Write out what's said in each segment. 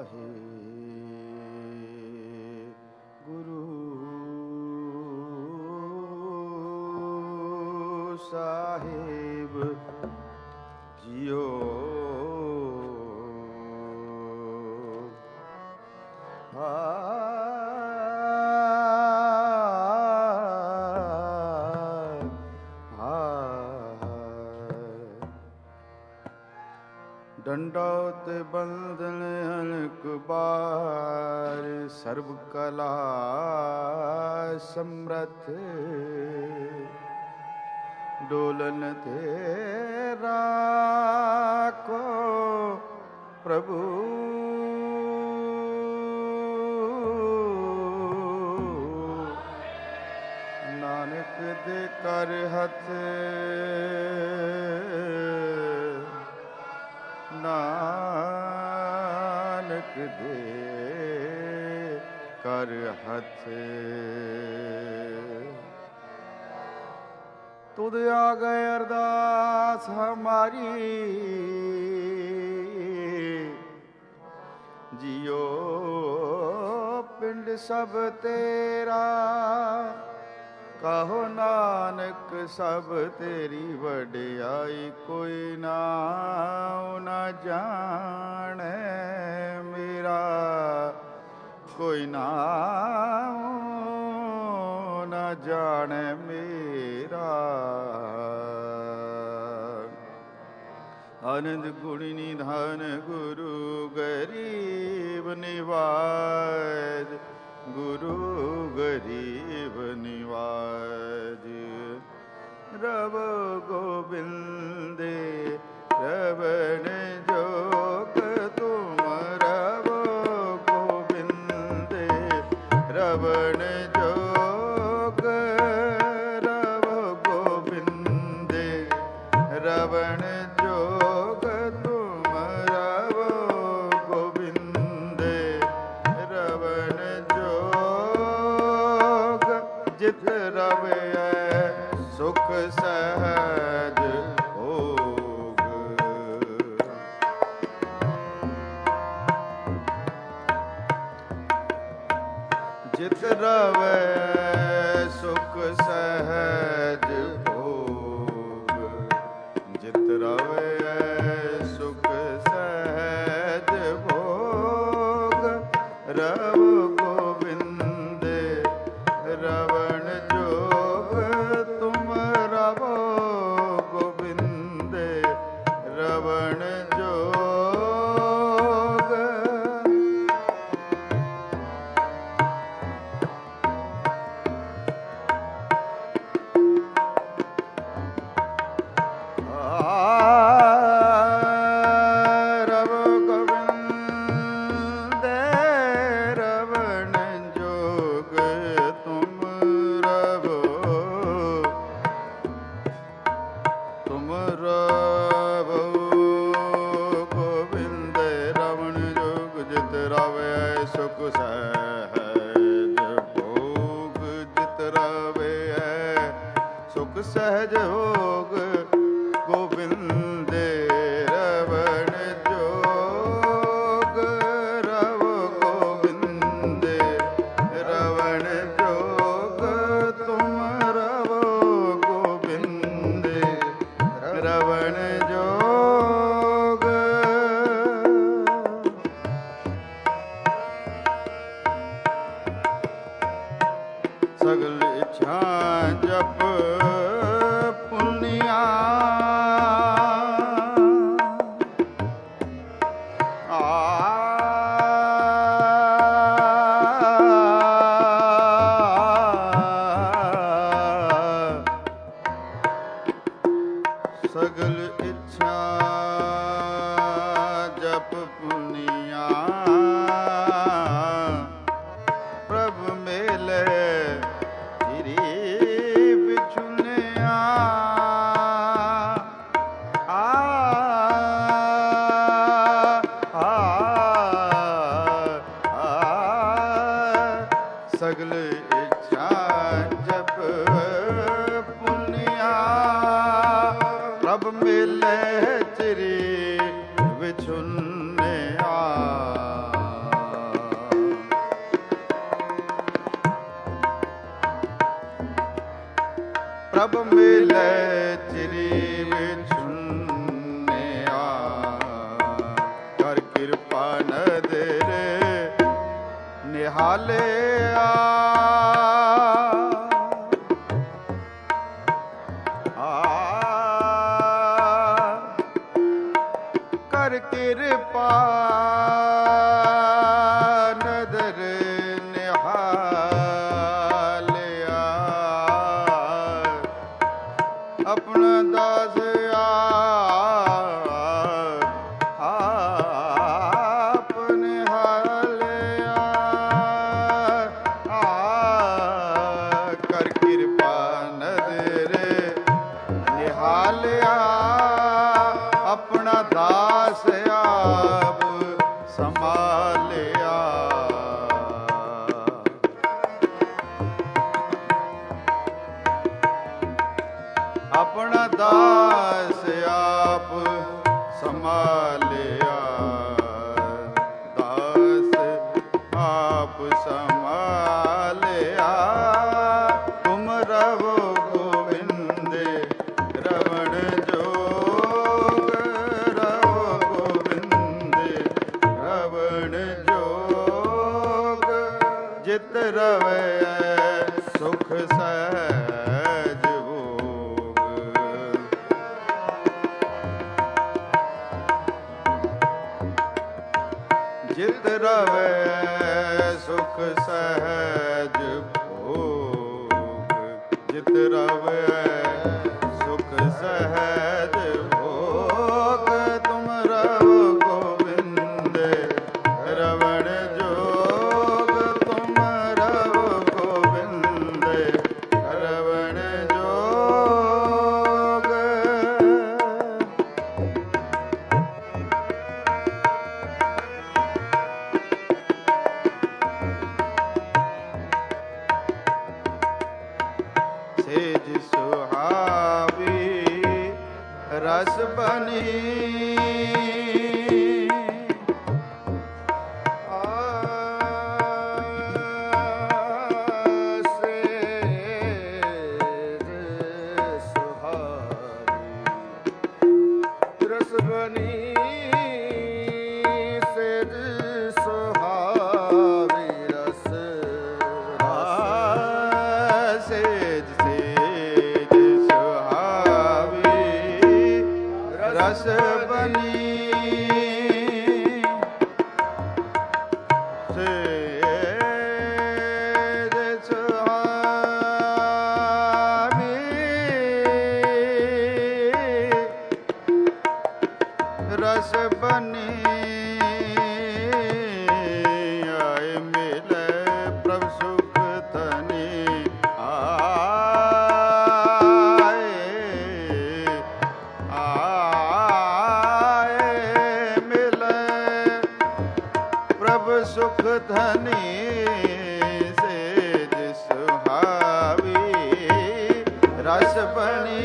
ਵਾਹਿਗੁਰੂ ਸਾਹਿਬ JIO. ਡੰਡਾ ਉਤੇ ਬੰਧਨ ਅਨਕ ਬਾਰ, ਸਰਬ ਕਲਾ ਸਮਰਥ ਡੋਲਨ ਤੇ ਰਾਖੋ ਪ੍ਰਭੂ। ਨਾਨਕ ਦੇ ਕਰ ਹੱਥ, ਨਾਨਕ ਦੇ ਕਰ ਹੱਥ। ਤੁਧ ਆ ਗਏ ਅਰਦਾਸ ਹਮਾਰੀ, ਜੀਓ ਪਿੰਡ ਸਭ ਤੇਰਾ। ਕਹੋ ਨਾਨਕ ਸਭ ਤੇਰੀ ਵਡਿਆਈ, ਕੋਈ ਨਾਉ ਨਾ ਜਾਣੈ ਮੇਰਾ, ਕੋਈ ਨਾਉ ਨਾ ਜਾਣੈ ਮੇਰਾ। ਆਨੰਦ ਗੁਣ ਨਿਧਾਨ ਗੁਰੂ ਗਰੀਬ ਨਿਵਾਜ, ਗੁਰੂ ਗਰੀਬ ਨਿਵਾਜ। ਰਵ ਗੋਬਿੰਦੇ ਰਵਣ ਜੋਗ ਤੁਮ, ਰਵ ਗੋਬਿੰਦੇ ਰਵਣ ਜੋਗ, ਰਵ ਗੋਬਿੰਦੇ ਰਵਣ ਜੋਗ ਤੁਮ, ਰਵ ਗੋਬਿੰਦੇ ਰਵਣ ਜੋਗ। ਜਿਤ ਰਵਿਐ ਸੁਖ ਸਹਿਜ ਭੋਗ, ਜਿਤ ਰਵੈ ਸੁਖ ਸਹਿਜ ਭੋਗ, ਜਿਤ ਰਵੈ ਸੁਖ ਸਹਿਜ ਭੋਗ। ਰਵ ਗੋਬਿੰਦੇ ਰਵਣ ਜੋਗ ਤੁਮ, ਰਵ ਗੋਬਿੰਦੇ ਰਵਣ ਜੋਗ। ਰਵ ਗੋਬਿੰਦੇ ਰਵਣ ਜੋਗ ਤੁਮ, ਰਵ ਤੁਮ, ਰਵ ਗੋਬਿੰਦੇ ਰਵਣ ਜੋਗ। ਜਿਤ ਰਵੈ ਸੁਖ ਸਹਿਜ ਭੋਗ, ਜਿਤ ਰਵੈ ਸੁਖ ਸਹਿਜ ਭੋਗ। ਗੋਬਿੰਦੇ ਰਵਣ ਜੋਗ, ਰਵ ਗੋਬਿੰਦੇ ਰਵਣ ਜੋਗ ਤੁਮ, ਰਵ ਗੋਬਿੰਦੇ ਰਵਣ ਜੋਗ। ਸਗਲ ਇੱਛਾ ਜਪ ਪੁੰਨਿਆ, ਸਗਲ ਇੱਛਾ ਜਪ ਪੁੰਨਿਆ। ਪ੍ਰਭ ਮੇਲੇ ਧਿਰੀ ਵਿਛੁਨਿਆ, ਸਗਲ ਇੱਛਾ ਜਪ ਪੁੰਨਿਆ। ਪ੍ਰਭ ਮੇਲੇ ਚਿਰੀ ਵਿਛੁਨਿਆ, ਪ੍ਰਭ ਮਿਲੇ ਚਿਰੀ ਵਿਛੁੰਨਿਆ, ਕਰ ਕਿਰਪਾ ਨਦਰ ਨਿਹਾਲਿਆ। ਕਰ ਕਿਰਪਾ ਨਦਰ ਨਿਹਾਲਿਆ, ਆਪਣਾ ਦਾਸ ਆਪ ਨਿਹਾਲਿਆ। ਕਰ ਕਿਰਪਾ ਨਦਰ ਨਿਹਾਲਿਆ, ਆਪਣਾ ਦਾਸ ਆਪ ਸੰਭਾਲਿਆ। ਆਪਣਾ ਦਾਸ ਆਪ ਸੰਭਾਲਿਆ, ਦਾਸ ਆਪ ਸੰਭਾਲਿਆ। ਤੁਮ ਰਵੋ ਗੋਬਿੰਦ ਰਵਣ ਜੋਗ, ਰਵੋ ਗੋਬਿੰਦ ਰਵਣ ਜੋਗ। ਜਿਤ ਰਵੈ ਸੁਖ ਸਹਿਜ ਭੋਗ, ਜਿਤ ਰਵੈ ਸੁਖ ਸਹਿਜ ਭੋਗ। ਜਿਤ ਰਵੈ ਸੁਖ ਸਹਿਜ ਭੋਗ, ਤੁਮ ਰਵੋ ਗੋਬਿੰਦ ਰਵਣ ਜੋਗ। ਤੁਮ ਰਵੋ ਗੋਬਿੰਦ ਰਵਣ ਜੋਗ। ਸੇਜ ਸੁਹਾਵੀ ਰਸ ਬਨੀ, ਸੇਜ ਸੁਹਾਵੀ ਰਸ ਬਨੀ, ਸੇਜ ਸੁਹਾਵੀ ਰਸ ਸੇਜ ਸੇਜ ਸੁਹਾਵੀ ਰਸ ਬਨੀ, ਸੇਜ ਸੁਹਾਵੀ ਰਸ ਬਨੀ। ਆਏ ਮਿਲੇ ਪ੍ਰਭ ਸੁਖ ਧਨੀ, ਆਏ ਆਏ ਮਿਲੇ ਪ੍ਰਭ ਸੁਖ ਧਨੀ। ਸੇਜ ਸੁਹਾਵੀ ਰਸ ਬਨੀ,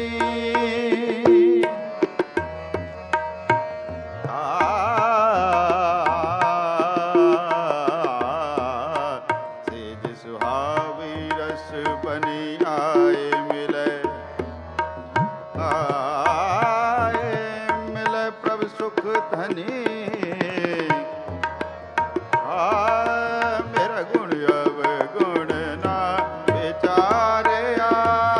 ਸੇਜ ਸੁਹਾਵੀ ਰਸ ਬਨੀ। ਆਏ ਮਿਲੇ ਆਏ ਮਿਲੇ ਪ੍ਰਭ ਸੁਖ ਧਨੀ। ਮੇਰਾ ਗੁਣ ਅਵਗੁਣ ਨਾ ਵਿਚਾਰਿਆ,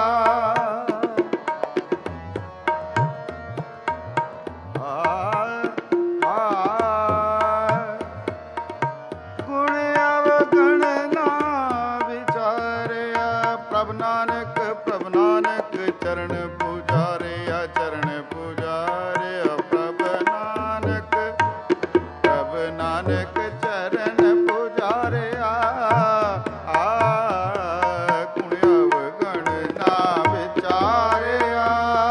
ਗੁਣ ਅਵਗੁਣ ਨਾ ਵਿਚਾਰਿਆ। ਪ੍ਰਭ ਨਾਨਕ ਚਰਨ ਪੁਜਾਰਿਆ, ਚਰਨ ਪੁਜਾਰਿਆ। ਪ੍ਰਭ ਨਾਨਕ ਚਰਨ ਪੁਜਾਰਿਆ। ਗੁਣ ਅਵਗੁਣ ਨਾ ਵਿਚਾਰਿਆ,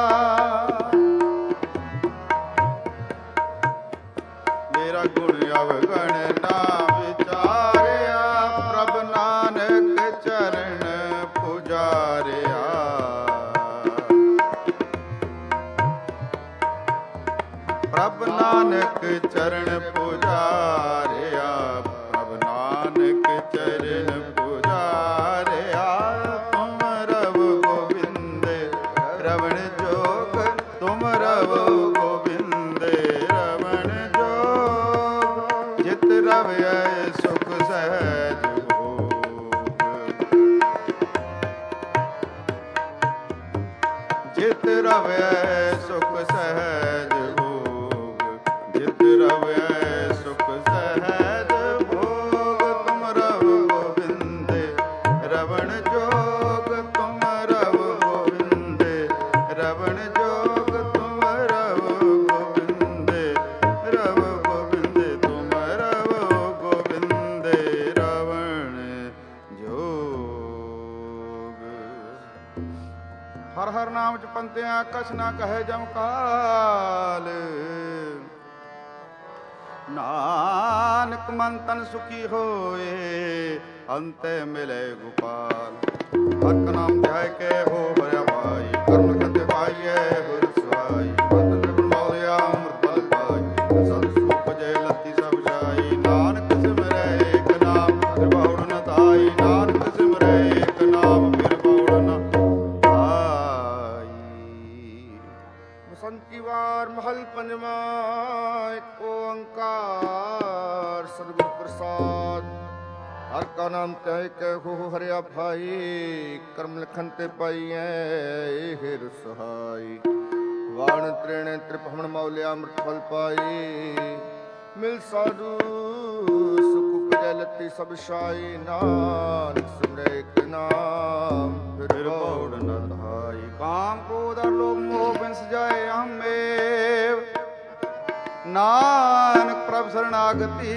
ਮੇਰਾ ਗੁਣ ਅਵਗੁਣ ਨਾ ਵਿਚਾਰਿਆ। ਪ੍ਰਭ ਨਾਨਕ ਚਰਨ ਪੁਜਾਰਿਆ। ਪ੍ਰਭ ਨਾਨਕ ਚਰਨ ਪੁਜਾਰਿਆ। ਪ੍ਰਭ ਨਾਨਕ ਚਰਨ ਪੁਜਾਰਿਆ। ਤੁਮ ਰਵ ਗੋਬਿੰਦ ਬਿਨਾ ਕਛ ਨਾ ਕਹੈ ਜਮ ਕਾਲ। ਨਾਨਕ ਮਨ ਤਨ ਸੁਖੀ ਹੋਏ, ਅੰਤੇ ਮਿਲੇ ਗੋਪਾਲ। ਹਰਿ ਕਾ ਨਾਮ ਧਿਆਇ ਕੇ ਹੋ ਹਰਿ ਭਾਈ, ਕਰਮ ਲਖਤ ਪਾਈਐ ਗੁਰ ਸਵਾਈ। ਬੰਦ ਤ੍ਰਿਪਲ ਮੌਲਿਆ ਅੰਮ੍ਰਿਤ ਫਲ ਪਾਈ, ਸਤਿ ਸੁਖ ਜੈ ਲੱਤੀ ਸਭ ਜਾਈ। ਨਾਨਕ ਸਿਮਰੈ ਏਕ ਨਾਮ ਫਿਰ ਬਹੁੜ ਨ ਧਾਈ, ਨਾਨਕ ਸਿਮਰੈ ਏਕ ਨਾਮ ਫਿਰ ਬਹੁੜ ਨ ਧਾਈ। ਬਸੰਤ ਕੀ ਵਾਰ ਮਹਲ ਪੰਜਵਾਂ, ਏਕ ਓੰਕਾਰ ਸਤਿਗੁਰ ਪ੍ਰਸਾਦ। ਹਰਿ ਕਾ ਨਾਮ ਧਿਆਇ ਕੇ ਹੋ ਹਰਿ ਭਾਈ, ਕਰਮ ਲਖਨ ਤੇ ਪਾਈਐ ਹਿਰ ਸਹਾਈ। ਵਾਣ ਤ੍ਰਿਣ ਤ੍ਰਿਪਹਣ ਮੌਲਿਆ ਅੰਮ੍ਰਿਤ ਫਲ ਪਾਈ, ਮਿਲ ਸਾਧੂ ਸੁਖ ਉਪਜੈ ਲੱਤੀ ਸਭ ਸਾਈ। ਨਾਨਕ ਸਿਮਰੈ ਏਕ ਨਾਮ ਫਿਰ ਬਹੁੜ ਨ ਧਾਈ। ਕਾਮ ਕ੍ਰੋਧ ਅਰ ਲੋਭ ਮੋਹ ਬਿਨਸ ਜਾਏ ਹਮੇਵ, ਨਾਨਕ ਪ੍ਰਭ ਸਰਣਾਗਤੀ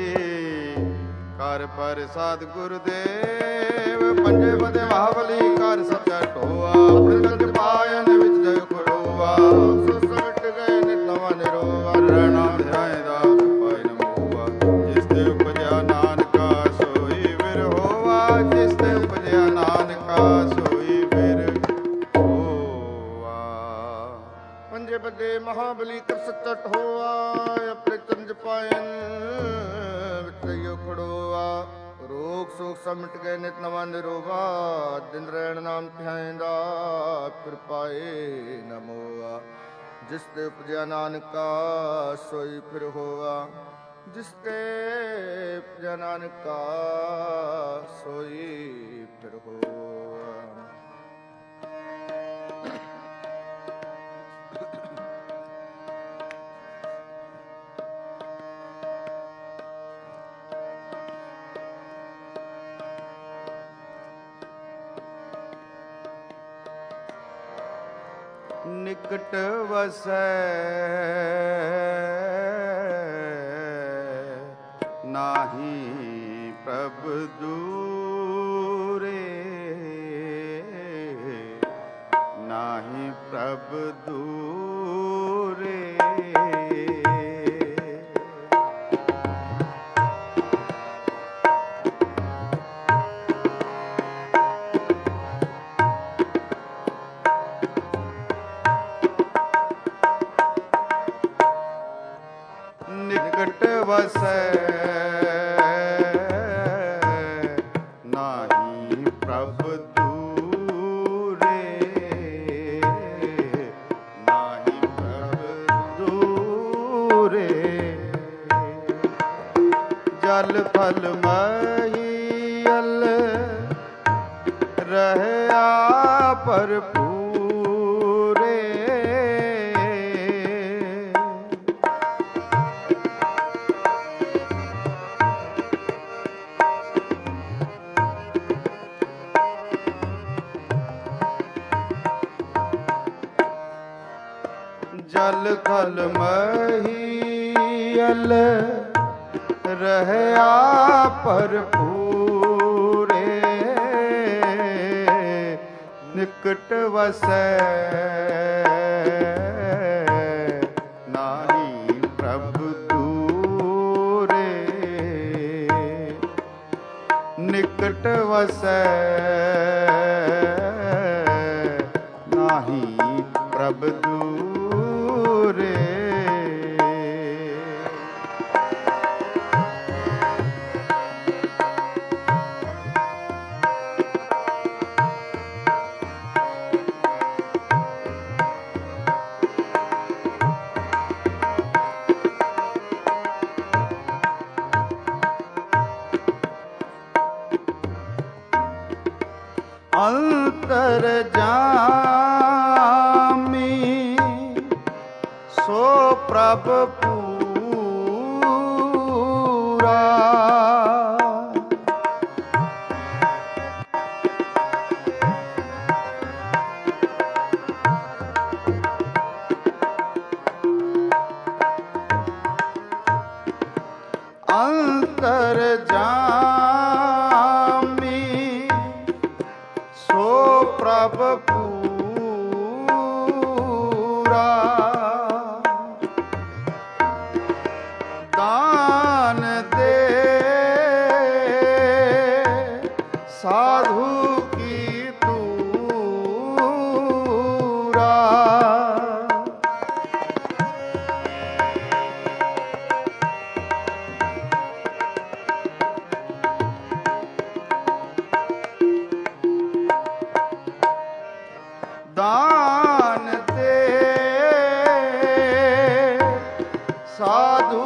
ਕਰ ਪ੍ਰਸਾਦ ਗੁਰਦੇਵ। ਪੰਜੇ ਬਦੇ ਮਹਾਬਲੀ ਕਰ ਸਚਾ ਢੋਆ, ਆਪਣੇ ਜਗ ਪਾਇਨ ਵਿੱਚ ਜਗ ਖੜੋਆ। ਸੋ ਸਮਟ ਗਏ ਨਿਤ ਨਵਾਂ ਨਿਰੋਆ, ਰਹਿਣਾ ਧਿਆਏ ਦਾ ਪਾਇ ਨ ਮੋਆ। ਜਿਸ ਤੇ ਉਪਜਿਆ ਨਾਨਕਾ ਸੋਈ ਫਿਰ ਹੋਆ, ਜਿਸ ਤੇ ਉਪਜਿਆ ਨਾਨਕਾ ਸੋਈ ਫਿਰ ਹੋਆ। ਪੰਜੇ ਬਦੇ ਮਹਾਬਲੀ ਕਰ ਸਚਾ ਢੋਆ, ਆਪਣੇ ਚੰਜ ਪਾਇਨ ਵਿੱਚ ਜਗ ਖੜੋਆ। ਰੋਗ ਸੋਖ ਸਮਟ ਗਏ ਨਿਤ ਨਵਾਂ ਨਿਰੋਵਾ, ਦਿਨ ਰਹਿਣ ਨਾਮ ਧਿਆਇਂਦਾ ਫਿਰ ਪਾਏ ਨ ਮੋਆ। ਜਿਸ ਤੇ ਉਪਜਿਆ ਨਾਨਕਾ ਸੋਈ ਫਿਰ ਹੋਆ, ਜਿਸ ਤੇ ਉਪਜਿਆ ਨਾਨਕਾ ਸੋਈ ਫਿਰ ਹੋਆ। ਨਿਕਟ ਵਸੈ ਨਾਹੀ ਪ੍ਰਭ ਦੂਰੇ, ਨਾਹੀ ਪ੍ਰਭ ਦੂਰੇ। ਨਿਕਟ ਵਸੈ ਨਾਹੀ ਪ੍ਰਭ ਦੂਰੇ, ਨਾਹੀ ਪ੍ਰਭ ਦੂਰੇ। ਜਲ ਥਲ ਮਹੀਅਲ ਰਹਿਆ ਭਰਪੂਰੇ, ਜਲ ਥਲ ਮਹੀਅਲ ਰਹਿਆ ਭਰਪੂਰੇ। ਨਿਕਟ ਵਸੈ ਨਾਹੀ ਪ੍ਰਭ ਦੂਰੇ, ਨਿਕਟ ਵਸੈ ਨਾਹੀ ਪ੍ਰਭ ਦੂਰੇ। ਅੰਤਰ ਜਾਮੀ ਸੋ ਪ੍ਰਭ ਪੂਰਾ, ਅੰਤਰ ਜਾਮੀ ਸੋ ਪ੍ਰਭ ਪੂਰਾ।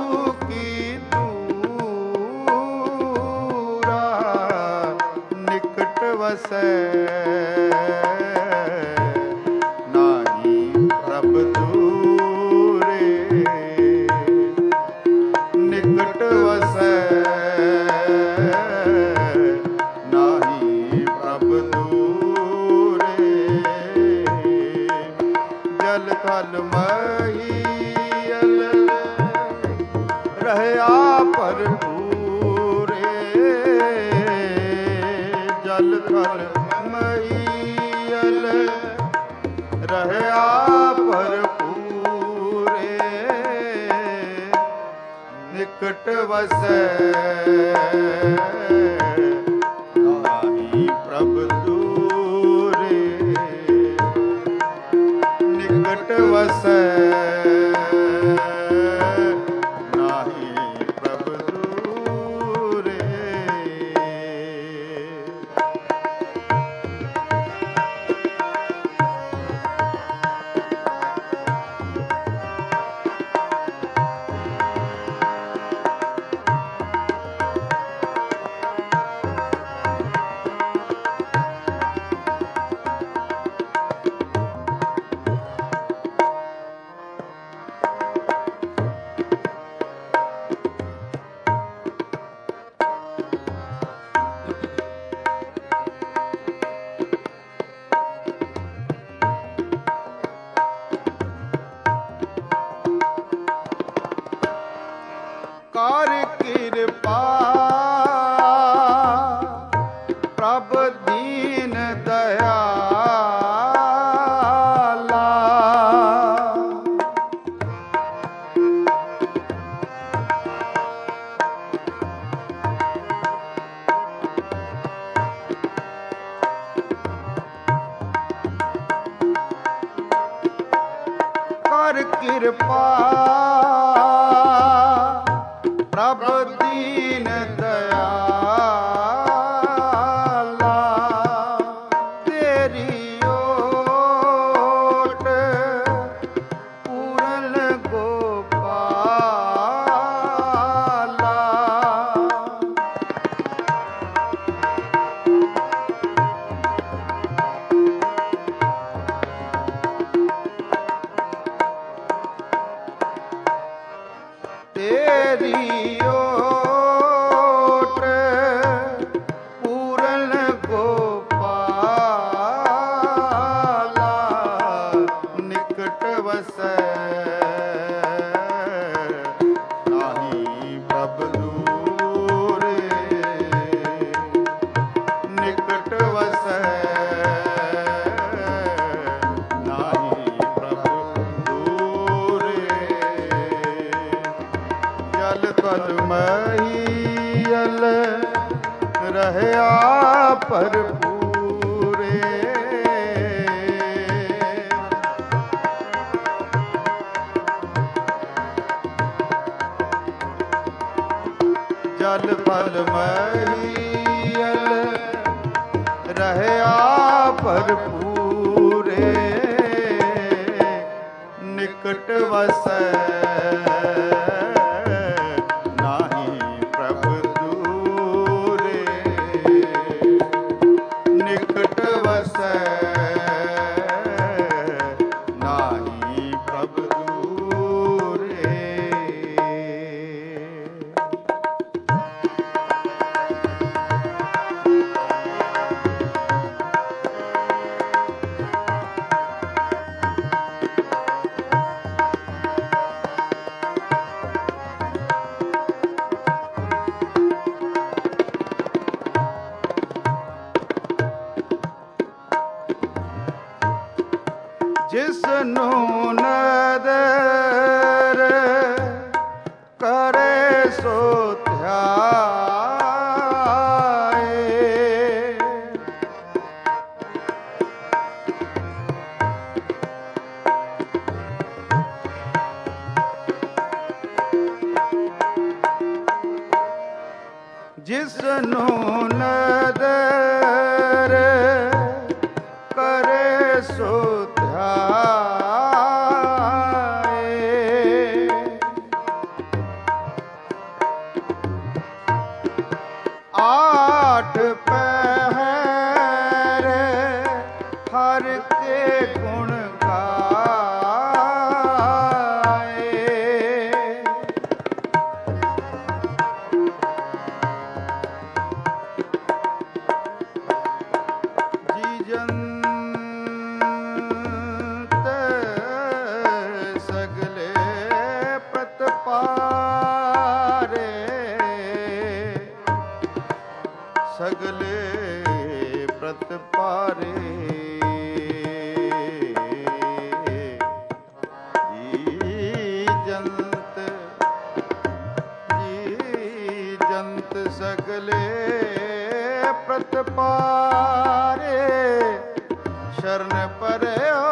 ਕੀ ਦੂਰਾ ਨਿਕਟ ਵਸੈ ਨਾਹੀ ਪ੍ਰਭ ਦੂਰੇ ਨਿਕਟ ਵਸੈ ਨਾਹੀ ਪ੍ਰਭ ਦੂਰੇ ਜਲ ਥਲ ਮਹੀਲ ਰਹਿਆ ਭਰਪੂਰੇ ਜਲ ਥਲ ਮਹੀਲ ਰਹਿਆ ਭਰਪੂਰੇ ਨਿਕਟ ਵਸੈ ਨਾਹੀ ਪ੍ਰਭ ਦੂਰੇ ਨਿਕਟ ਵਸੈ ਨਾਹੀ ਪ੍ਰਭ ਦੂਰੇ ਕਰ ਕਿਰਪਾ ਪ੍ਰਭ ਦੀਨ ਦਇਆਲਾ ਕਰ ਕਿਰਪਾ ਪ੍ਰਭ ਦੀਨ ਦਇਆਲਾ ਤੇਰੀ ਓਟ ਪੂਰਨ ਗੋਪਾਲਾ ਤੇਰੀ ਓਟ ਪੂਰਨ ਗੋਪਾਲਾ ਨਿਕਟ ਵਸੈ ਨਾਹੀ ਪ੍ਰਭ ਦੂਰੇ ਨਿਕਟ ਵਸੈ ਨਾਹੀ ਪ੍ਰਭ ਦੂਰੇ ਜਲ ਕਲ ਮਹੀਲ ਰਹਿਆ ਭਰਪੂਰੇ ਜਲ ਫਲ ਮਹੀਲ ਰਹਿਆ ਭਰਪੂਰੇ ਨਿਕਟ ਵਸੈ ਨਿਕਟ ਵਸੈ ਨਾਹੀ ਪ੍ਰਭ ਦੂਰੇ ਜਿਸਨੂੰ ਨਦਰ ਕਰੇ ਸੋ ਧਿਆਏ ਜਿਸਨੂੰ ਨਦਰ ਕਰੇ ਸੋ ਧਿਆਏ आठ पहर हर के गुण गाए। जी जंत सगले प्रतपारे, सगले प्रतपारे। जंत सगले प्रतपारे, शरण परयो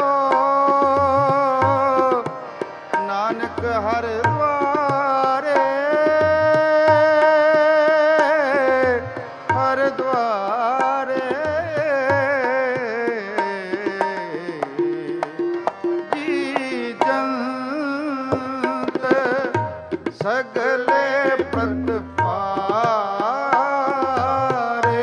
नानक हर द्वारे, हर द्वारे। जी जंत सगले प्रतपारे,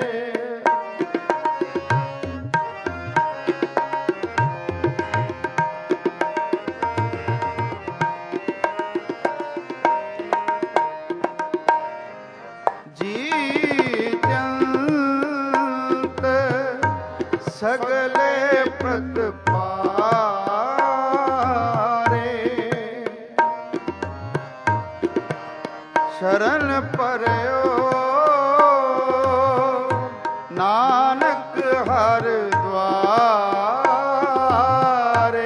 जी जंत सगले प्रतपारे, शरण परयो नानक हर द्वारे।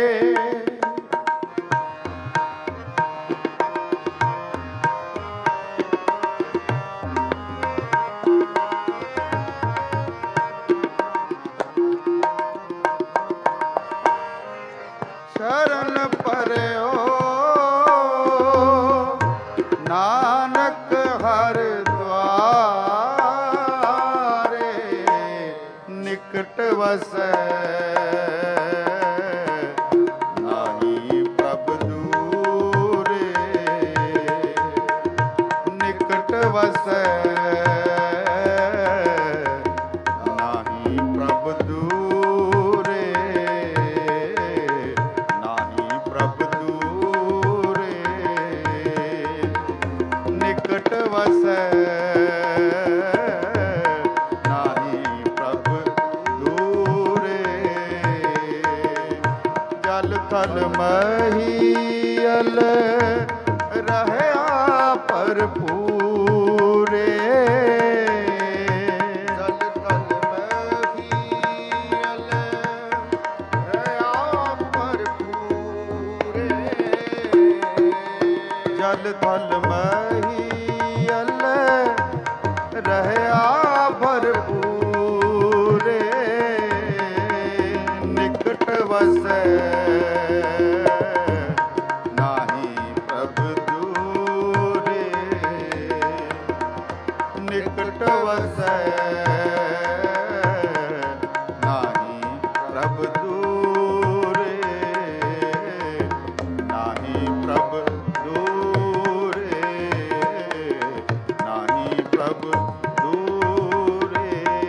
शरण परयो नानक हर द्वारे, निकट वसै नाहि प्रभ दूरे, निकट वसै नाहि प्रभ दूरे, नाहि प्रभ दूरे, निकट वसै नाहि प्रभ दूरे। जल थल महीयल रहया भरपूरे, जल थल महीयल रहया भरपूरे, जल थल महीयल रहया भरपूरे, निकट वसै नाहि प्रभ दूरे, निकट वसै नाहि प्रभ दूरे, नाहि प्रभ दूरे, नाहि प्रभ दूरे।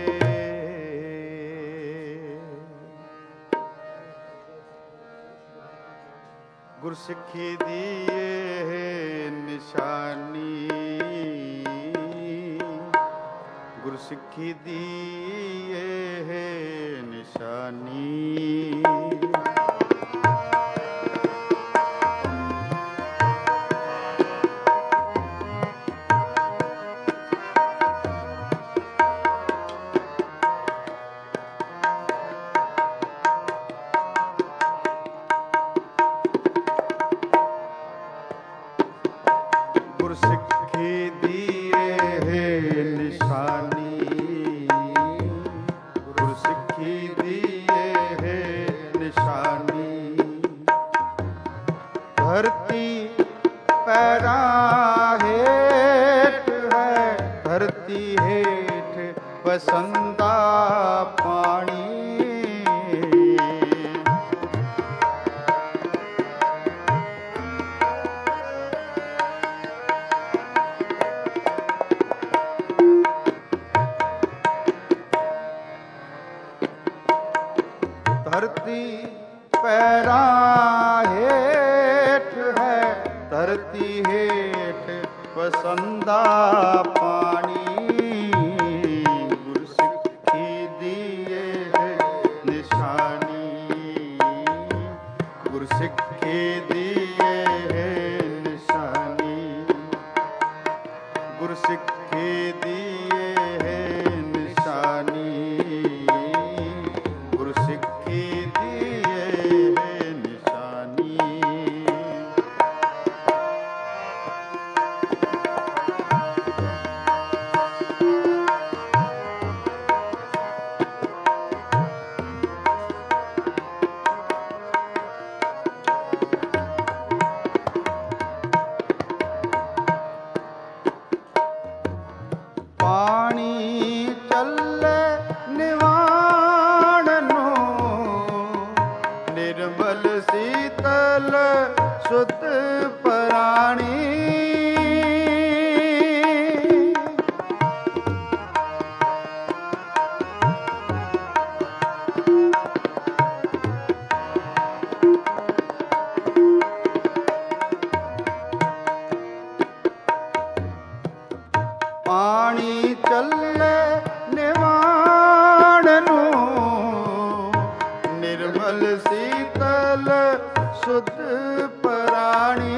गुरसिੱਖੀ ਦੀ ਇਹ ਨਿਸ਼ਾਨੀ, ਗੁਰਸਿੱਖੀ ਦੀ ਇਹ ਨਿਸ਼ਾਨੀ, ਗੁਰਸਿੱਖੀ ਦੀ ਇਹ ਨਿਸ਼ਾਨੀ, ਗੁਰਸਿੱਖੀ ਦੀ ਇਹ ਨਿਸ਼ਾਨੀ, ਧਰਤੀ ਪੈਰਾਂ ਹੇਠ ਹੈ, ਧਰਤੀ ਹੇਠ ਵਸੰਦਾ ਪਾਣੀ, ਵਸੰਦਾ ਪਾਣੀ ਗੁਰ ਸਿੱਖੀ ਦੀਏ ਨਿਸ਼ਾਨੀ ਗੁਰ ਸਿੱਖੀ ਦੀਏ ਨਿਸ਼ਾਨੀ ਗੁਰ ਸਿੱਖੀ ਦੀਏ ਨਿਸ਼ਾਨੀ ਗੁਰ ਸਿੱਖੀ ਦੀਏ ਨਿਸ਼ਾਨੀ ਪਾਣੀ ਚੱਲੇ ਨਿਵਾਣ ਨੂੰ ਨਿਰਮਲ ਸੀਤਲ ਸੁਧ ਪ੍ਰਾਣੀ ਪਾਣੀ ਚੱਲੇ ਨਿਵਾਣ ਨੂੰ ਨਿਰਮਲ ਸੀਤਲ ਸੁਧ ਪ੍ਰਾਣੀ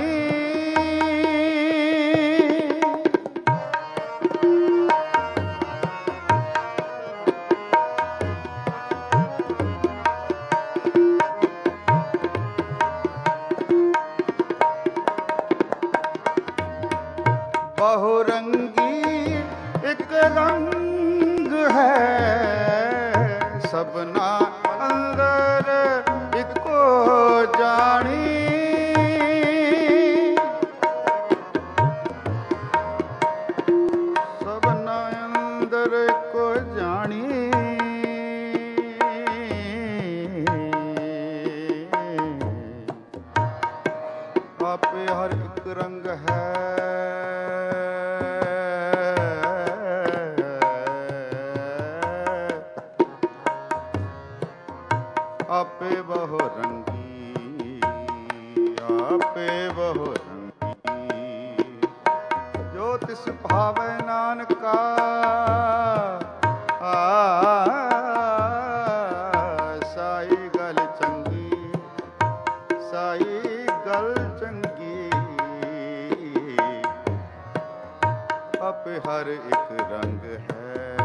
ਬਹੁ ਰੰਗੀ ਇੱਕ ਰੰਗ ਹੈ ਸਭਨਾ ਅੰਦਰ ਇੱਕੋ ਜਾਣੀ ਸਭਨਾ ਅੰਦਰ ਇੱਕੋ ਜਾਣੀ ਆਪੇ ਹਰ ਇੱਕ ਰੰਗ ਹੈ ਆਪੇ ਬਹੁ ਰੰਗੀ ਆਪੇ ਬਹੁ ਰੰਗੀ ਜੋ ਤਿਸ ਭਾਵੈ ਨਾਨਕਾ ਸਾਈ ਗਲ ਚੰਗੀ ਸਾਈ ਗਲ ਚੰਗੀ ਆਪੇ ਹਰ ਇੱਕ ਰੰਗ ਹੈ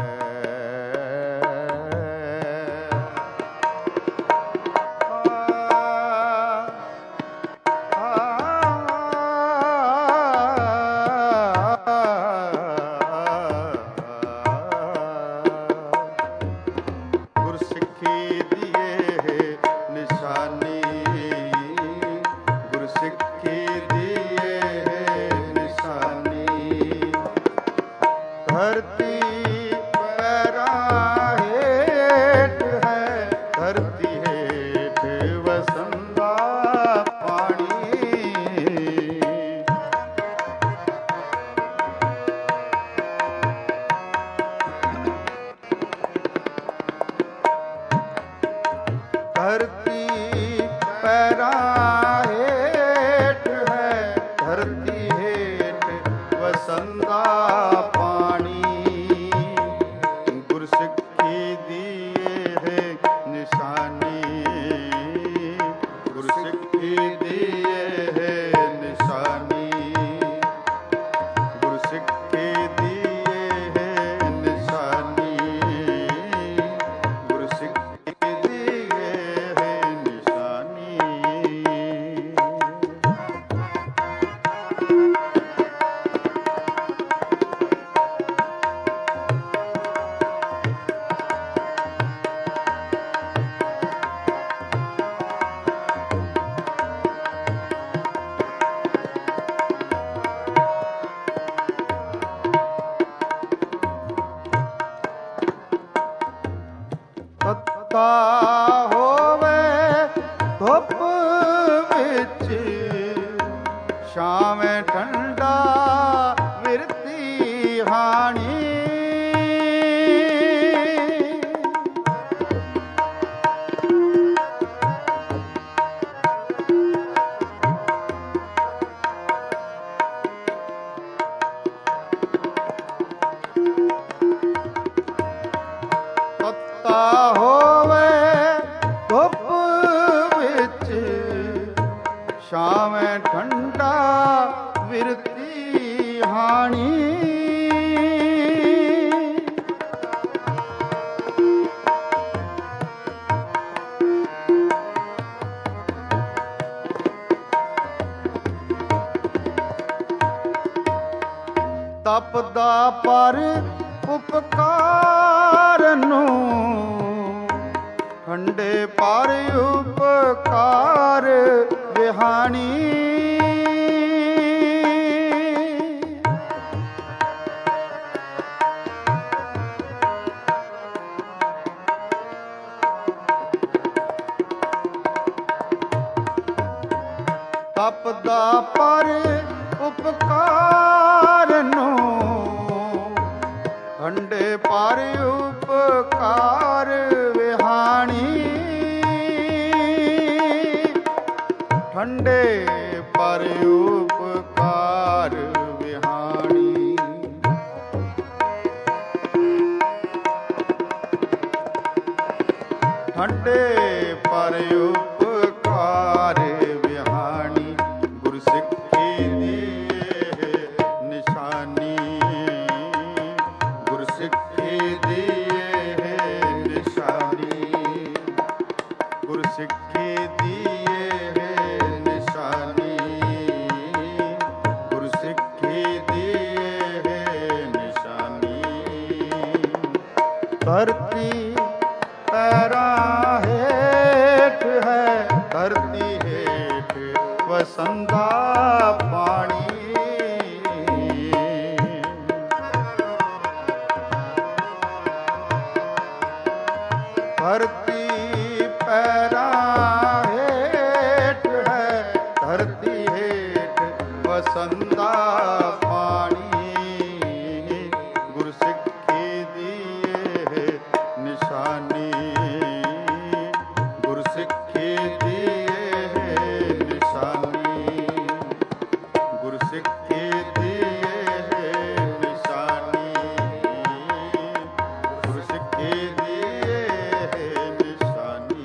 ਗੁਰਸਿੱਖੀ ਦੀਏ ਨਿਸ਼ਾਨੀ ਗੁਰਸਿੱਖੀ ਦੀਏ ਨਿਸ਼ਾਨੀ ਧਰਤੀ ਪੈਰਾਂ ਹੇਠ ਹੈ ਧਰਤੀ ਹੇਠ ਵਸੰਦਾ ਪਾਣੀ ਧਰਤੀ ਪੈਰਾਂ ਹੇਠ ਹੈ ਧਰਤੀ ਹੇਠ ਵਸੰਦਾ ਪਾਣੀ ਗੁਰਸਿੱਖੀ ਦੀਏ ਨਿਸ਼ਾਨੀ ਗੁਰਸਿੱਖੀ ਦੀਏ ਨਿਸ਼ਾਨੀ ਗੁਰਸਿੱਖੀ ਦੀਏ ਨਿਸ਼ਾਨੀ ਗੁਰਸਿੱਖੀ ਵਿਹਾਣੀ। ਤਪਦਾ ਪਰ ਉਪਕਾਰ ਨੂੰ, ਠੰਡੇ ਪਰ ਉਪਕਾਰ ਵਿਹਾਣੀ। ਤਪਦਾ ਪਰ ਉਪਕਾਰ ਨੂੰ, ਠੰਡੇ ਪਰ ਉਪਕਾਰ ਵਿਹਾਣੀ। ਠੰਡੇ ਪਰ ਉਪਕਾਰ ਵਿਹਾਣੀ। ਠੰਡੇ ਪਰ ਉਪਕਾਰ ਵਿਹਾਣੀ। ਗੁਰਸਿੱਖੀ ਦੀ ਇਹ ਨਿਸ਼ਾਨੀ, ਗੁਰਸਿੱਖੀ ਦੀ ਇਹ ਨਿਸ਼ਾਨੀ, ਗੁਰਸਿੱਖੀ ਦੀ ਇਹ ਨਿਸ਼ਾਨੀ, ਗੁਰਸਿੱਖੀ ਦੀ ਇਹ ਨਿਸ਼ਾਨੀ। ਧਰਤੀ ਪੈਰਾਂ ਹੇਠ ਹੈ, ਧਰਤੀ ਹੇਠ ਵਸੰਦਾ ਪਾਣੀ। ਧਰਤੀ ਪੈਰਾਂ ਹੇਠ ਹੈ, ਧਰਤੀ ਹੇਠ ਵਸੰਦਾ ਪਾਣੀ। ਗੁਰਸਿੱਖੀ ਦੀ ਇਹ ਨਿਸ਼ਾਨੀ, ਗੁਰਸਿੱਖੀ ਦੀ ਇਹ ਨਿਸ਼ਾਨੀ, ਗੁਰਸਿੱਖੀ ਦੀ ਇਹ ਨਿਸ਼ਾਨੀ, ਗੁਰਸਿੱਖੀ ਦੀ ਇਹ ਨਿਸ਼ਾਨੀ।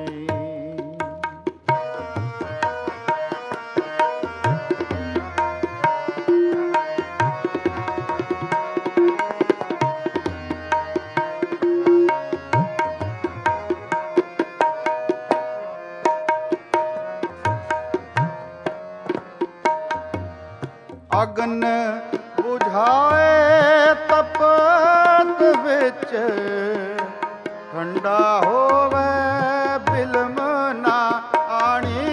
ਅਗਨ ਬੁਝਾਏ ਤਪਤ ਵਿੱਚ, ਠੰਡਾ ਹੋਵੇ ਬਿਲਮ ਨਾ ਆਣੀ।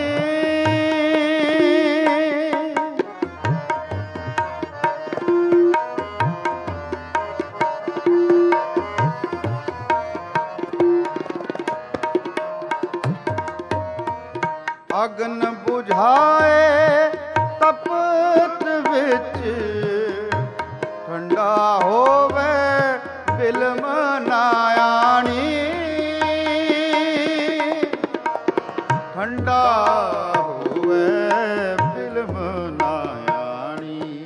ਅਗਨ ਬੁਝਾਏ ਤਪਤ ਵਿੱਚ, ਠੰਡਾ ਹੋਵੇ ਬਿਲਮ ਨਾ ਆਣੀ। ਠੰਡਾ ਹੋਵੇ ਬਿਲਮ ਨਾ ਆਣੀ।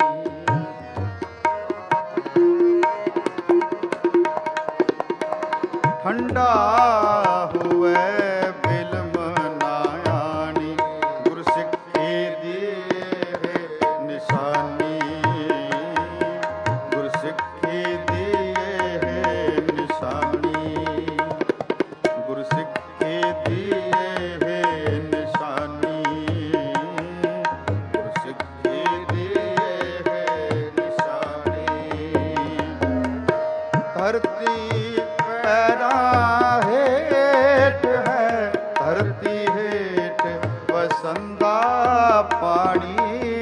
ਠੰਡਾ ਹੋਵੇ ਬਿਲਮ ਨਾ ਆਣੀ। ਗੁਰਸਿੱਖੀ ਦੀ ਇਹ ਨਿਸ਼ਾਨੀ, ਗੁਰਸਿੱਖੀ ਦੀ ਇਹ ਨਿਸ਼ਾਨੀ, ਗੁਰਸਿੱਖੀ ਦੀ ਇਹ ਨਿਸ਼ਾਨੀ, ਗੁਰਸਿੱਖੀ ਦੀ ਇਹ ਨਿਸ਼ਾਨੀ। ਧਰਤੀ ਪੈਰਾਂ ਹੇਠ ਹੈ, ਧਰਤੀ ਹੇਠ ਵਸੰਦਾ ਪਾਣੀ।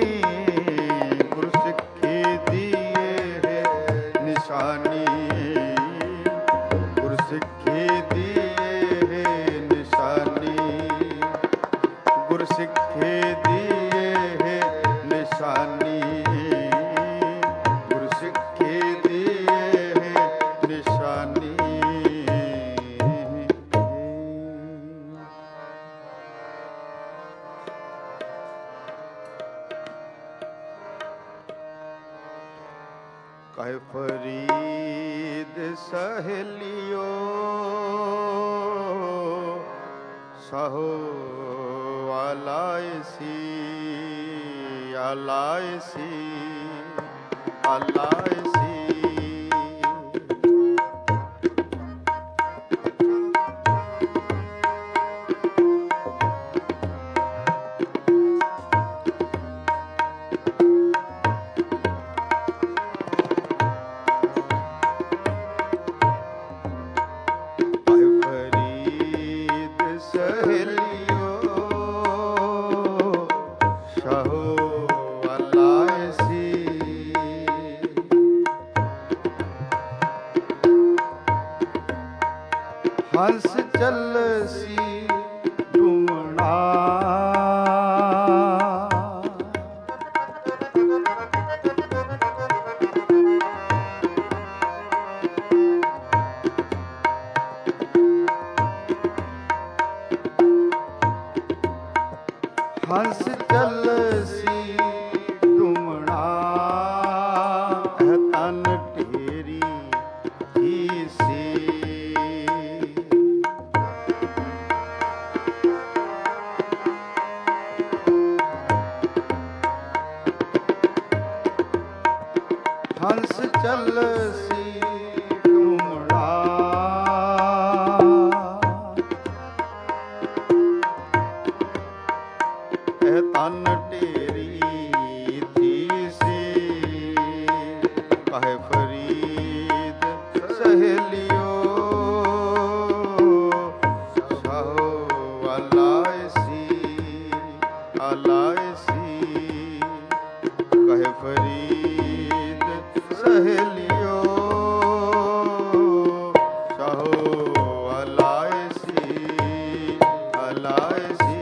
ਗੁਰਸਿੱਖੀ ਦੀ ਇਹ ਨਿਸ਼ਾਨੀ, ਗੁਰਸਿੱਖੀ ਦੀ ਇਹ ਨਿਸ਼ਾਨੀ, ਗੁਰਸਿੱਖੀ ਦੀ ਇਹ ਨਿਸ਼ਾਨੀ, ਗੁਰਸਿੱਖੀ ਦੀ ਇਹ ਨਿਸ਼ਾਨੀ। ਕਹੇ ਫਰੀਦ ਸਹੇਲਿਓ ਸਹੋ ਆਲਾਇਸੀ, ਆਲਾਇਸੀ। ਅਲਾਇਸੀ। ਹੰਸ ਚੱਲਸੀ ਘੁਮਣਾ ਹੰਸ ਚੱਲਸੀ ਘੁਮਣਾ ਤਨ ਢੇਰੀ ਹੀ ਸੀ। ਹੰਸ ਚੱਲਸੀ ਘੁਮਣਾ ਇਹ ਤਨ ਢੇਰੀ ਥੀ ਸੀ। ਕਹੇ ਫਰੀਦ ਸਹੇਲਿਓ ਸਹੋ ਅਲਾਇਸੀ ਅਲਾਇਸੀ। ਕਹੇ ਫਰੀਦ ਸਹੇਲਿਓ ਸਹੋ ਅਲਾਇਸੀ ਅਲਾਇਸੀ।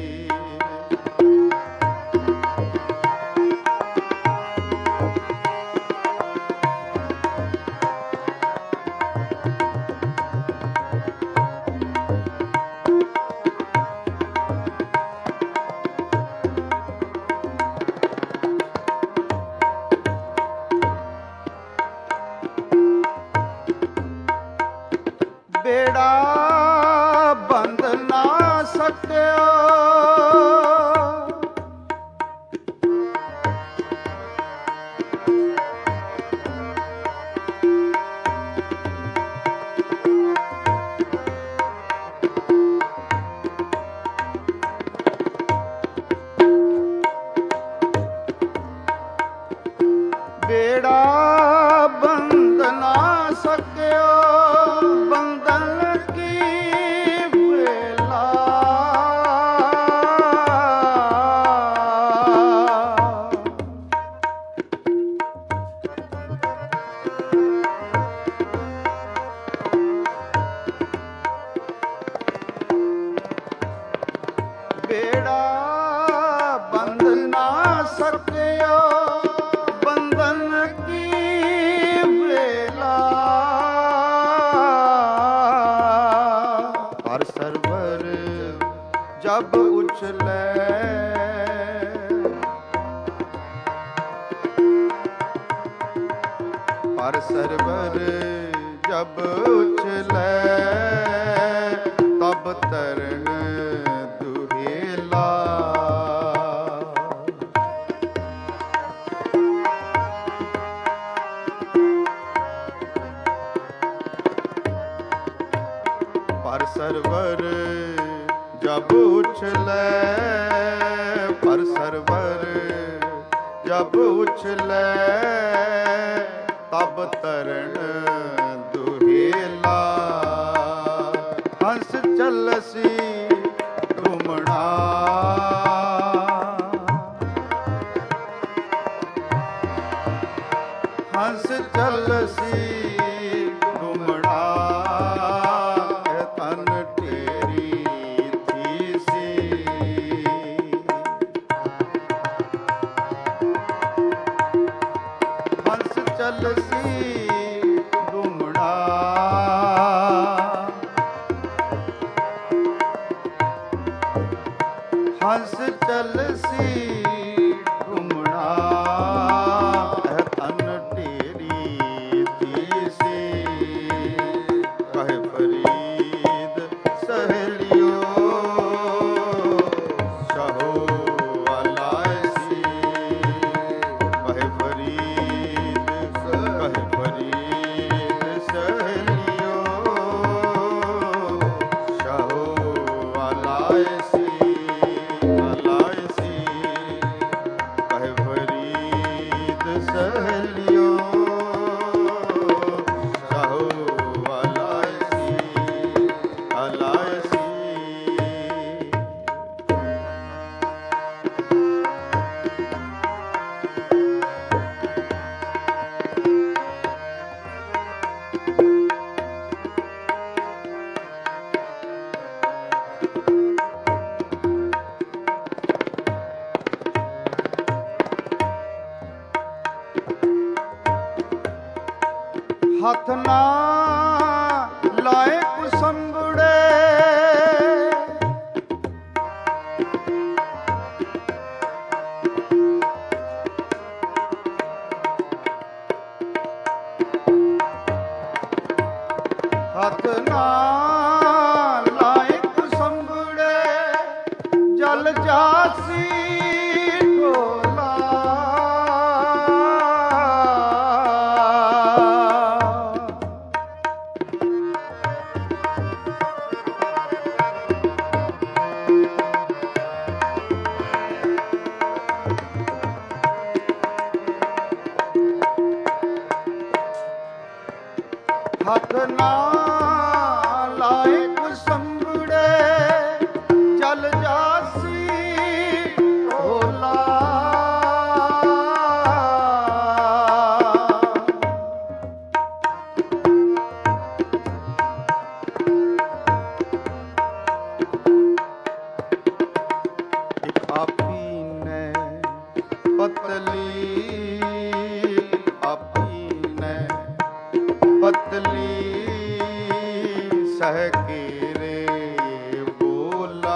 ਬੇੜਾ ਬੰਧ ਨਾ ਸਕਿਓ ਬੇੜਾ ਬੰਧ ਨਾ ਸਕਿਓ ਬੰਧਨ ਕੀ ਵੇਲਾ। ਬੇੜਾ ਬੰਧ ਨਾ ਸਕਿਓ ਬੰਧਨ ਕੀ ਵੇਲਾ। ਹਰ ਸਰਵਰ ਜਬ ਉਛਲੇ ਹਰ ਸਰਵਰ ਜਬ ਉਛਲੇ ਤਬ ਤਰਨ ਦੁਹੇਲਾ। ਪਰ ਸਰਵਰ ਜਬ ਉਛਲੇ ਪਰ ਸਰਵਰ ਜਬ ਉਛਲੇ ਤਬ ਤਰਨ ਦੁਹੇਲਾ। ਹੰਸ ਚੱਲਸੀ ਘੁਮਣਾ ਹੰਸ ਚੱਲਸੀ ਘੁਮਣਾ ਇਹ ਤਨ ਢੇਰੀ ਥੀ ਸੀ। ਹੰਸ ਚੱਲਸੀ ਘੁਮਣਾ ਹੰਸ ਚੱਲਸੀ ਘੁਮਣਾ ਇਹ ਤਨ ਢੇਰੀ ਥੀ ਸੀ। ਕਹੇ ਫਰੀਦ ਸਹੇਲਿਓ ਸਹੋ ਅਲਾਇਸੀ। ਕਹੇ ਫਰੀਦ ਸਹੇਲਿਓ ਸਹੋ ਅਲਾਇਸੀ ਅਲਾਇਸੀ। ਹੱਥ ਨਾ ਲਾਏ ਕੁਸੰਬੜੇ ਹੱਥ ਨਾ ਲਾਏ ਕੁਸੰਬੜੇ ਜਲ ਜਾਸੀ ਢੋਲਾ। ਹੱਥ ਨਾ ਲਾਏ ਕੁਸੰਬੜੇ ਜਲ ਜਾਸੀ ਢੋਲਾ। ਇੱਕ ਆਪੀ ਨੇ ਪਤਲੀ ਆਪੀ ਨੇ ਪਤਲੀ ਸਹਿ ਕੀਰੇ ਬੋਲਾ।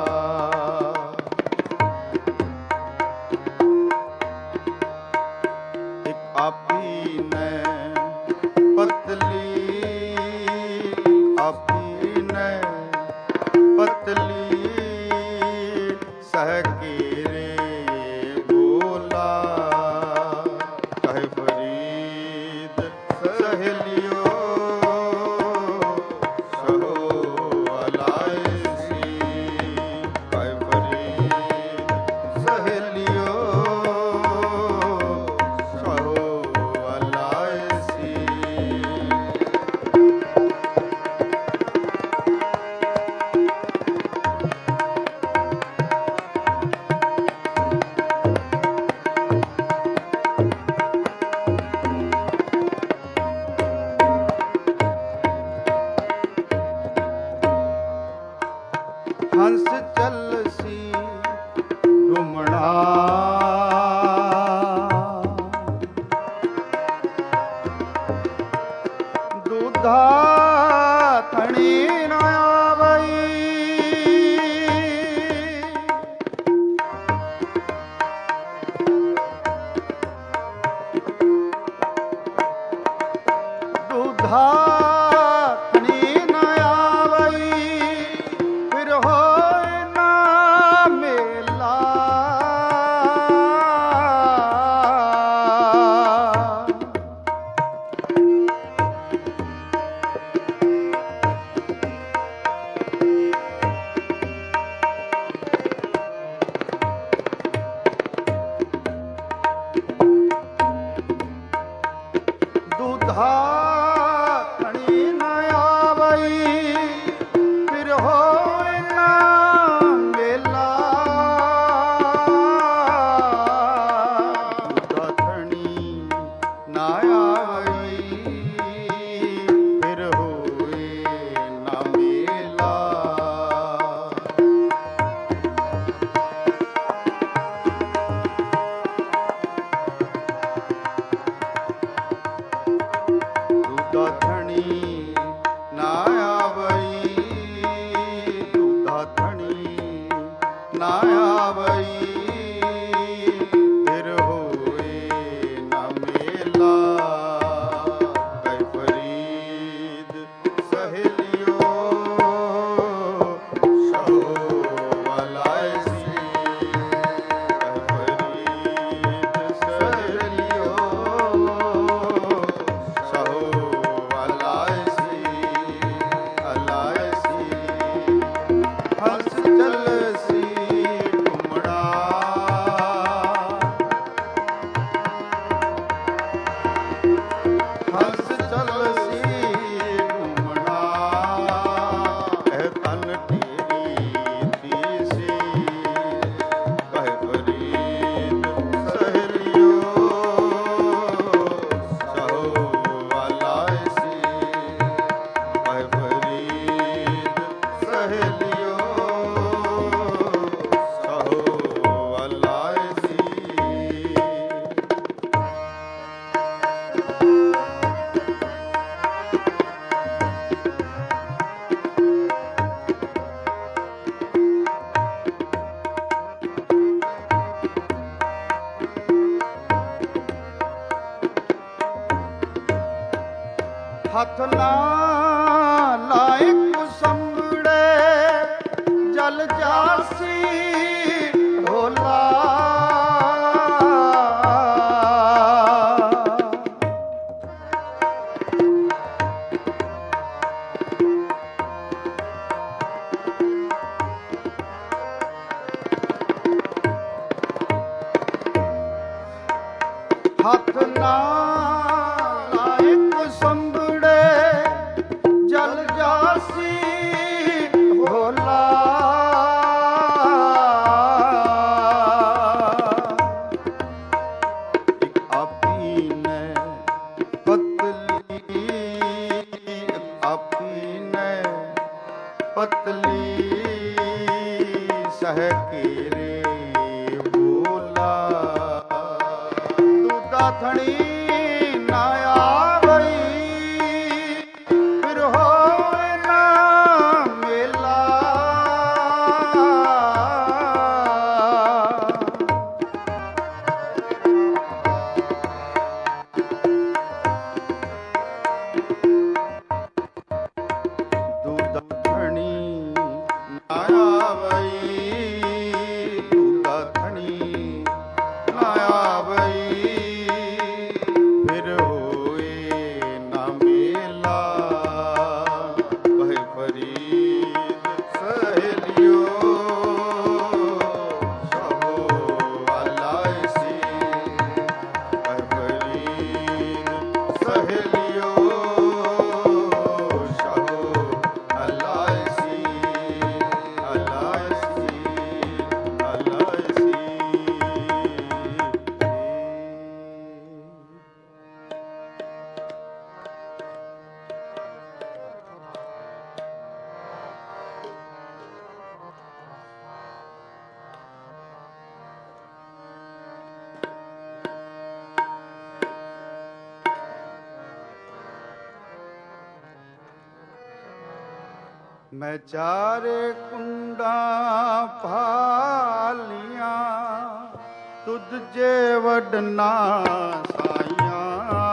ਇੱਕ ਆਪੀ ਨੇ ਪਤਲੀ ਆਪੀ ਨੇ ਪਤਲੀ ਸਹਿ ਕੀਰੇ ਬੋਲਾ। ਕਹੇ ਫਰੀਦ ਸਹੇਲਿਓ ਸਹੋ ਅਲਾਇਸੀ। ਕਹੇ ਫਰੀਦ ਸਹੇਲਿਓ ਸਹੋ ਅਲਾਇਸੀ। ਹੰਸ ਚੱਲਸੀ ਘੁੰਮਣਾ ਦੁਧਾ ਥਣੀ ਨਾ ਆਵਈ। ਦੁਧਾ ਥਣੀ ਨਾ ਆਵਈ ਫਿਰ ਹੋਏ ਨਾ ਮੇਲਾ। ਦੁਧਾ ਥਣੀ ਨਾ ਆਵਈ ਫਿਰ ਹੋਏ ਨਾ ਮੇਲਾ। ਦੁਧਾ ਥਣੀ ਨਾ ਆਵਈ ਫਿਰ ਹੋਏ ਨਾ ਮੇਲਾ। ਦੁਧਾ ਥਣੀ ਨਾ ਆਵਈ ਦੁਧਾ ਥਣੀ ਨਾ ਆਵਈ ਫਿਰ ਹੋਏ ਨਾ ਮੇਲਾ। ਕਹੇ ਫਰੀਦ ਸਹੇਲਿਓ ਸਹੋ ਅਲਾਇਸੀ। ਕਹੇ ਫਰੀਦ ਸਹੇਲਿਓ ਸਹੋ ਅਲਾਇਸੀ। ਹੱਥ ਨਾ ਲਾਇਕ ਸੰਭੜੇ ਜਲ ਜਾਸੀ ਹੋਲਾ ਹੱਥ ਨਾ ਲਾਇਕ ਸੰਭੜੇ ਜਲ ਜਾਸੀ ਹੋਲਾ ਇੱਕ ਆਪੀ ਨੇ ਪਤਲੀ ਆਪੀ ਨੇ ਪਤਲੀ ਸਹਿ ਕੇਰੇ ਬੋਲਾ ਦੂਦਾ ਥਣੀ ਨਾ ਆਵਈ ਫਿਰ ਹੋਏ ਨਾ ਮੇਲਾ ਦੂਦਾ ਥਣੀ ਨਾ ਆਵਈ ਦੂਦਾ ਥਣੀ ਨਾ ਆਵਈ ਫਿਰ ਹੋਏ ਨਾ ਮੇਲਾ ਬਹਿ ਫਰੀਦ ਸਹੇਲਿਓ ਸਭੋ ਅਲਾਇਸੀ ਬਹਿ ਫਰੀਦ ਸਹੇਲਿਓ ਸਭੋ ਅਲਾਇਸੀ ਅਲਾਇਸੀ ਅਲਾਇਸੀ ਮੈਂ ਚਾਰੇ ਕੁੰਡਾਂ ਭਾਲੀਆਂ ਤੁਧ ਜੇ ਵਡਨਾ ਸਾਈਆਂ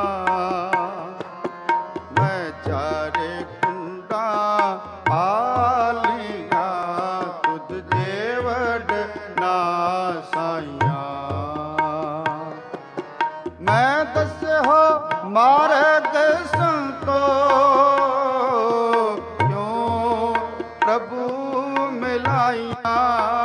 ਮੈਂ ਚਾਰੇ ਕੁੰਡਾਂ ਭਾਲੀਆਂ ਤੁਧ ਜੇ ਵਡਨਾ ਸਾਈਆਂ ਮੈਂ ਦੱਸਿਓ ਮਾਰਗ ਸੰਤੋ ਕਿਉਂ ਪ੍ਰਭੂ ਮਿਲਾਈਆਂ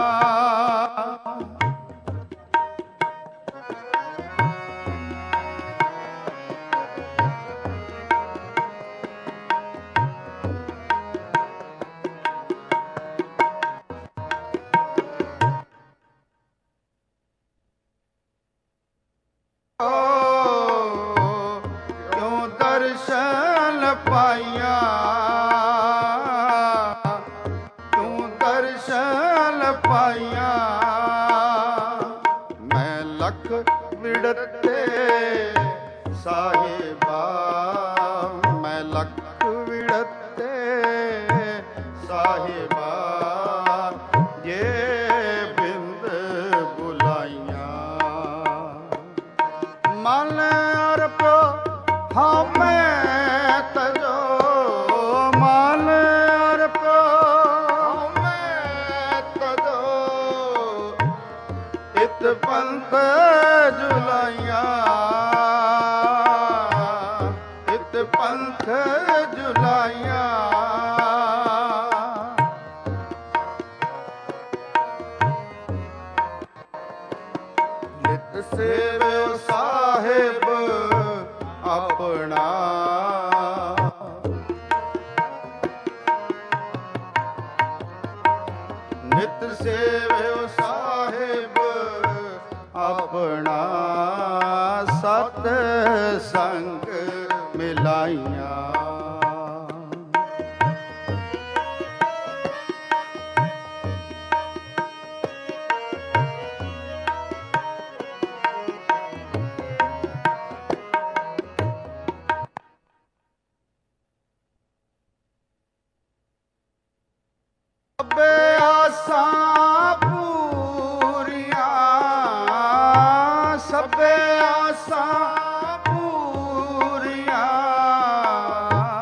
ਕਿਉਂ ਦਰਸ਼ਨ ਪਾਈਆਂ ਤੂੰ ਦਰਸ਼ਨ ਪਾਈਆਂ ਮੈਂ ਲੱਖ ਵਿੜਤੇ ਸਾਹਿਬਾ ਮੈਂ ਲੱਖ ਵਿੜਤੇ ਸਾਹਿਬਾ ਜੇ ਬਿੰਦ ਬੁਲਾਈਆਂ ਮਨ ਅਰਪ ਹਾਂ ਮੈਂ ਤਜੋ ਮਨ ਅਰਪ ਹਾਂ ਮੈਂ ਤਜੋ ਇਤ ਪੰਥ ਜੁਲਾਈਆਂ ਇਤ ਪੰਥ ਜੁਲਾਈਆਂ ਨਿਤ ਸੇਵਿਓ ਸਾਹਿਬ ਆਪਣਾ ਨਿਤ ਸੇਵਿਓ ਸਾਹਿਬ ਆਪਣਾ ਸਤ ਸੰਗ ਮਿਲਾਈਆਂ ਸਭੇ ਆਸਾਂ ਪੂਰੀਆਂ ਸਭੇ ਆਸਾਂ ਪੂਰੀਆਂ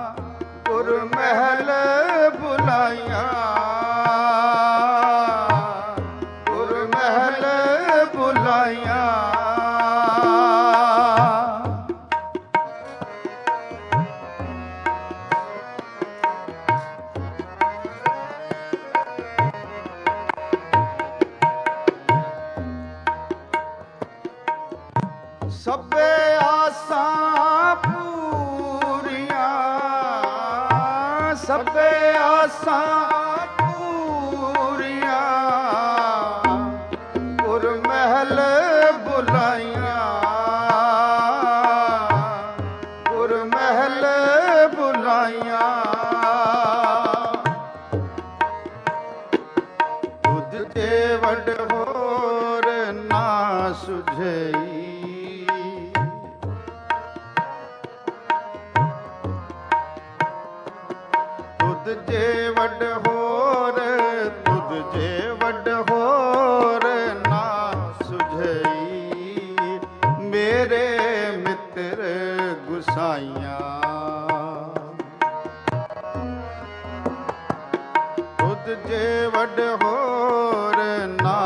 ਸਭੇ ਆਸਾਂ ਪੂਰੀਆਂ ਗੁਰ ਮਹਿਲ ਬੁਲਾਈਆਂ ਗੁਰ ਮਹਿਲ ਬੁਲਾਈਆਂ ਤੁਧ ਤੇ ਵੱਡ ਹੋਰ ਨਾ ਸੁਝਈ ਤੁਧ ਜੇ ਵੱਡ ਹੋਰ ਤੁਧ ਜੇ ਵੱਡ ਹੋਰ ਨਾ ਸੁਝਈ ਮੇਰੇ ਮਿੱਤਰ ਗੁਸਾਈਆਂ ਤੁਧ ਜੇ ਵੱਡ ਹੋਰ ਨਾ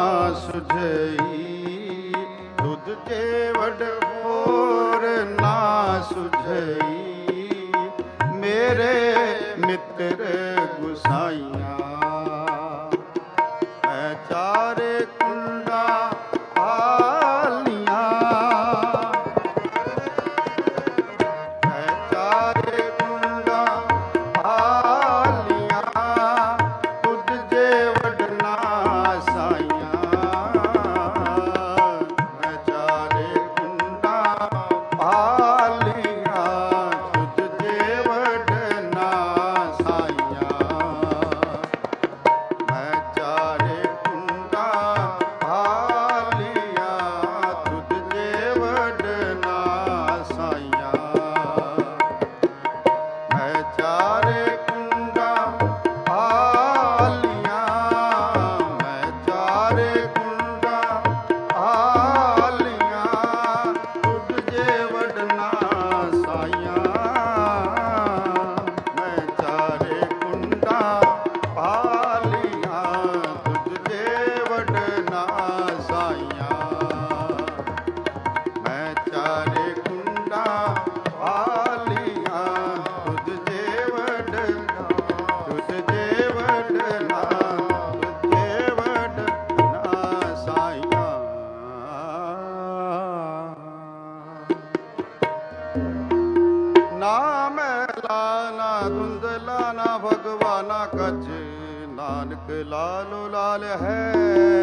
ਸੁਝਈ ਤੁਧ ਜੇ ਵੱਡ ਹੋਰ ਨਾ ਸੁਝਈ ਮੇਰੇ ਮਿੱਤਰ ਗੁਸਾਈਆਂ ਮੈਂ ਚਾਰੇ ਕੁੰਡਾ ਆਲੀਆਂ ਮੈਂ ਚਾਰੇ ਕੁੰਡਾ ਆਲੀਆਂ ਤੁਧ ਜੇ ਵਡਨਾ ਸਾਈਆਂ ਮੈਂ ਚਾਰੇ ਕੁੰਡਾ ਆਲੀਆਂ ਤੁਧ ਜੇ ਵਡਨਾ ਸਾਈਆਂ ਮੈਂ ਚਾਰੇ ਕੁੰਡਾ ਆਲੀਆਂ ਤੁਧ ਜੇ ਵਡਨਾ ਸਾਈਆਂ ਮੈਂ ਚਾਰੇ ਕੁੰਡਾ ਆਲੀਆਂ ਮੈਂ ਚਾਰੇ ਕੁੰਡਾ ਆਲੀਆਂ ਤੁਧ ਜੇ ਵਡਨਾ ਸਾਈਆਂ ਮੈਂ ਚਾਰੇ ਕੁੰਡਾ ਆਲੀਆਂ ਤੁਧ ਜੇ ਵਡਨਾ ਸਾਈਆਂ ਮੈਂ ਚਾਰੇ ਕੁੰਡਾ ਆਲੀਆਂ ਤੁਧ ਜੇ ਵਡਨਾ ਤੁਧ ਜੇ ਵਡਨਾ ਤੁਧ ਜੇ ਵਡਨਾ ਸਾਈਆਂ ਨਾ ਮੈਲਾ ਨਾ ਧੁੰਦਲਾ ਨਾ ਭਗਵਾਨਾ ਕਛ ਨਾਨਕ ਲਾਲੋ ਲਾਲ ਹੈ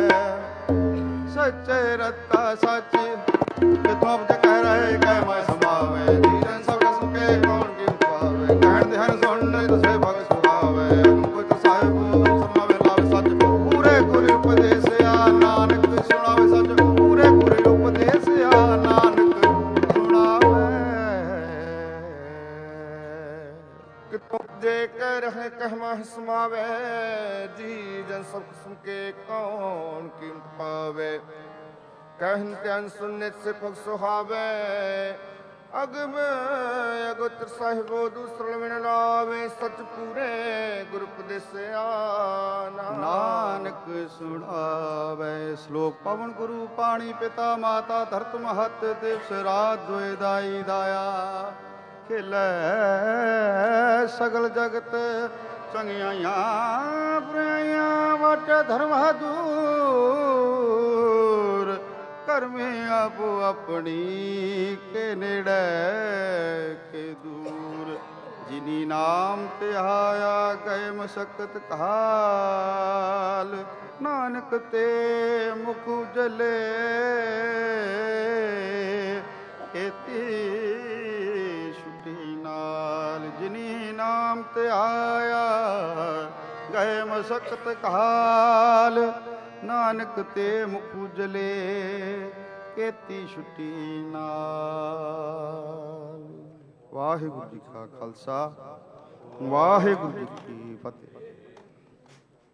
ਸੱਚੇ ਰਤਾ ਸੱਚ ਕਿਥੋਂ ਅਬ ਕਹਿ ਰਹੇ ਕਹਿ ਮੈਂ ਸਮਾਵੇ ਜੀਰਨ ਸਭ ਕਸਮ ਕੇ ਕੌਣ ਕੀ ਪਾਵੇ ਕਹਿਣ ਦੇ ਹਨ ਸੁਣ ਤੁਸੇ ਭਗ ਸੁਹਾਵੇ ਅਨੁਪਤ ਸਾਹਿਬ ਸਮਾਵੇ ਲਾਵੇ ਸੱਚ ਪੂਰੇ ਗੁਰ ਉਪਦੇਸਿਆ ਨਾਨਕ ਸੁਣਾਵੇ ਸੱਚ ਪੂਰੇ ਗੁਰ ਉਪਦੇਸਿਆ ਨਾਨਕ ਸੁਣਾਵੇ ਕਿਤੋਂ ਜੇ ਕਹਿ ਰਹੇ ਕਹਿਮਾ ਸਮਾਵੇ ਜੀ ਜਨ ਸਭ ਕਿਸਮ ਕੇ ਕੌਣ ਕੀਮਤ ਪਾਵੇ ਕਹਿਨ ਧਿਆਨ ਸੁਨਨੇ ਸੇ ਭਗ ਸੁਹਾਵੇ ਅਗਮ ਅਗੋਤਰ ਸਾਹਿਬੋ ਦੂਸਰ ਵਿਣ ਲਾਵੇ ਸਚ ਪੂਰੇ ਗੁਰ ਉਪਦੇਸਿਆ ਨਾਨਕ ਸੁਣਾਵੇ ਸ਼ਲੋਕ ਪਵਨ ਗੁਰੂ ਪਾਣੀ ਪਿਤਾ ਮਾਤਾ ਧਰਤ ਮਹਤ ਦਿਵਸ ਰਾਤ ਦੁਇ ਦਾਈ ਦਾਇਆ ਖਿਲੇ ਸਗਲ ਜਗਤ ਚੰਗਿਆਈਆਂ ਬੁਰਾਈਆਂ ਵਟ ਧਰਮ ਦੂਰ ਕਰਮੇ ਆਪੋ ਆਪਣੀ ਕੇ ਨੇੜੇ ਕੇ ਦੂਰ ਜਿਨੀ ਨਾਮ ਤੇ ਆਇਆ ਗਏ ਮਸਕਤ ਕਾਲ ਨਾਨਕ ਤੇ ਮੁਖ ਉਜਲੇ ਕੀਤੀ ਛੁੱਟੀ ਨਾਲ ਜਿਨੀ ਨਾਮ ਤੇ ਆਇਆ ਗਏ ਮਸਕਤ ਕਾਲ ਨਾਨਕ ਤੇ ਮੁਖ ਉਜਲੇ ਕੀਤੀ ਛੁੱਟੀ ਨਾਲ। ਵਾਹਿਗੁਰੂ ਜੀ ਕਾ ਖਾਲਸਾ ਵਾਹਿਗੁਰੂ ਜੀ ਕੀ ਫਤਿਹ।